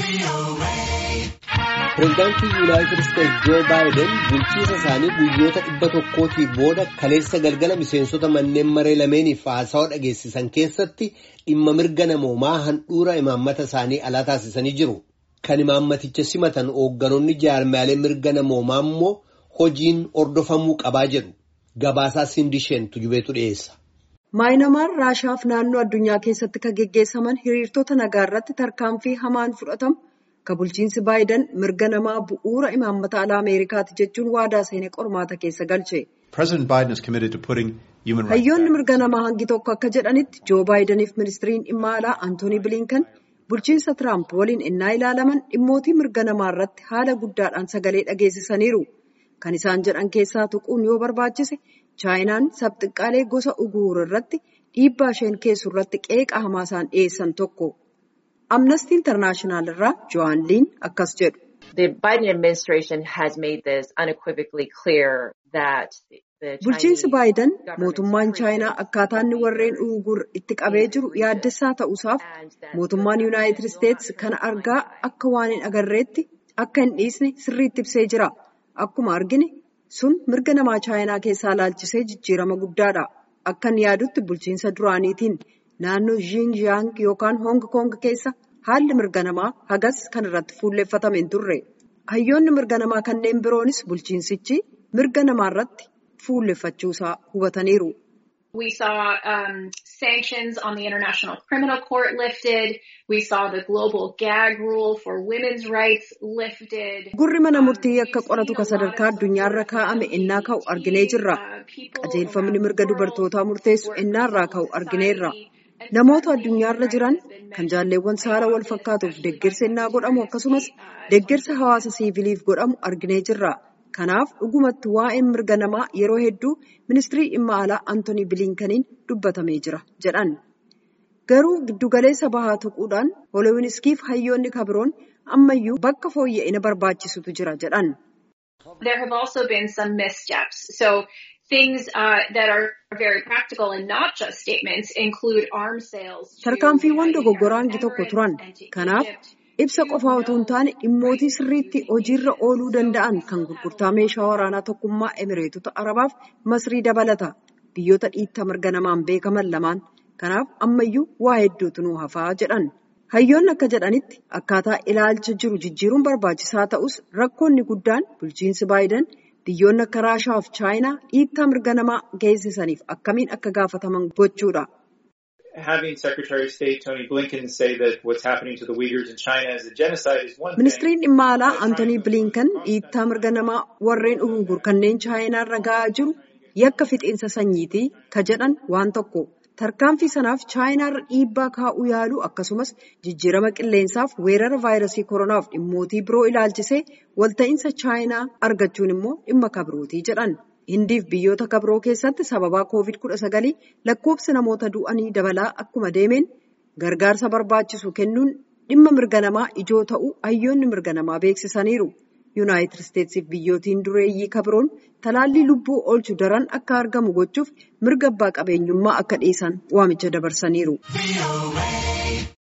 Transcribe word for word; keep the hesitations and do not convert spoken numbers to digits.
Pireezidaantii Yuunaayitid Isteetsi Joo Baayiden bulchiinsa isaanii guyyoota dhibba tokkootii booda kaleessa galgala miseensota manneen maree lameeniif haasawaa dhageessisan keessatti dhimma mirga namoomaa handhuura imaammata isaanii alaa taasisanii jiru. Kan imaammaticha simatan hoogganoonni jaarmaalee mirga namoomaa immoo hojiin hordofamuu qabaa jedhu. Gabaasaa Sindisheen Tujubeetu dhiyeessa. Maayinamaar Raashaaf naannoo addunyaa keessatti kan geggeessaman hiriirtota nagaa irratti tarkaanfii hamaan fudhatamu. Ka bulchiinsi Baayiden mirga namaa bu'uura imaammata alaa Ameerikaati jechuun waadaa seenee qormaata keessa galche. Hayyoonni mirga namaa hangi tokko akka jedhanitti Joo Baayideniif ministiriin dhimma alaa Antoonii Bilinkan bulchiinsa Tiraamp waliin innaa ilaalaman dhimmootii mirga namaa irratti haala guddaadhaan sagalee dhageessisaniiru. Kan isaan jedhan keessaa tuquun yoo barbaachise Chaayinaan sabxiqqaalee gosa Uguur irratti dhiibbaa isheen geessu irratti qeeqa hamaa isaan dhiyeessan tokko. Amnesty International irraa Joan Liin akkas jedhu. The Biden administration has made this unequivocally clear that Bulchiinsi Baayiden mootummaan Chaayinaa akkaataa inni warreen Uguur itti qabee jiru yaaddessaa ta'uusaaf mootummaan Yuunaayitid Isteetsi kana argaa akka waan hin agarreetti akka hin dhiisne sirriitti ibsee jira. Akkuma argine sun mirga namaa Chaayinaa keessaa laalchisee jijjiirama guddaadha. Akkan yaadutti bulchiinsa duraaniitiin naannoo Xinjiang yookaan Hong Kong keessa haalli mirga namaa hagas kan irratti fuulleeffatame hin turre. Hayyoonni mirga namaa kanneen biroonis bulchiinsichi mirga namaa irratti fuulleeffachuusaa hubataniiru. We saw um, sanctions on the International Criminal Court lifted. We saw the global gag rule for women's rights lifted. Gurri mana murtii akka qoratu ka sadarkaa addunyaarra kaa'ame ennaa ka'u arginee jirra. Qajeelfamni mirga dubartootaa murteessu ennaarraa ka'u argineerra. Namoota addunyaarra jiran kan jaalleewwan saala wal fakkaatuuf deeggarsa ennaa godhamu akkasumas deeggarsa hawaasa siiviliif godhamu arginee jirra. Kanaaf dhugumatti waa'een mirga namaa yeroo hedduu ministirii dhimma alaa Antoonii Bilinkaniin dubbatamee jira jedhan. Garuu giddugaleessa bahaa tuquudhaan Hooloowinskiif hayyoonni kabiroon ammayyuu bakka fooyya'ina barbaachisutu jira jedhan. There have also been some missteps. So things uh, that are very practical and not just statements include arms sales. Tarkaanfiiwwan dogoggoraan tokko turan. Kanaaf ibsa qofaa otoo hin taane dhimmootii sirriitti hojiirra ooluu danda'an kan gurgurtaa meeshaa waraanaa tokkummaa Emireetota Arabaaf Masrii dabalata. Biyyoota dhiitta mirga namaan beekaman lamaan. Kanaaf ammayyuu waa hedduutu nu hafaa jedhan. Hayyoonni akka jedhanitti akkaataa ilaalcha jiru jijjiiruun barbaachisaa ta'us rakkoonni guddaan bulchiinsi Baayiden biyyoonni akka Raashaa fi Chaayinaa dhiittaa mirga namaa geessisaniif akkamiin akka gaafataman gochuudha. Having Secretary of State Tony Blinken say that what's happening to the Uyghurs in China is a genocide is one thing. Ministiriin dhimma alaa Antoonii Blinken dhiittaa mirga namaa warreen Uguur kanneen Chaayinaa irra ga'aa jiru yakka fixiinsa sanyiitii ka jedhan waan tokko. Tarkaanfii sanaaf Chaayinaa irra dhiibbaa kaa'uu yaaluu akkasumas jijjiirama qilleensaaf weerara vaayirasii koronaaf dhimmootii biroo ilaalchisee walta'iinsa Chaayinaa argachuun immoo dhimma kabirootii jedhan. Hindiif biyyoota kabiroo keessatti sababaa koovid kudha sagal lakkoofsi namoota du'anii dabalaa akkuma deemeen gargaarsa barbaachisu kennuun dhimma mirga namaa ijoo ta'uu hayyoonni mirga namaa beeksisaniiru. Yuunaayitid Isteetsiif biyyootiin dureeyyii kabiroon talaallii lubbuu oolchu daran akka argamu gochuuf mirga abbaa qabeenyummaa akka dhiisan waamicha dabarsaniiru.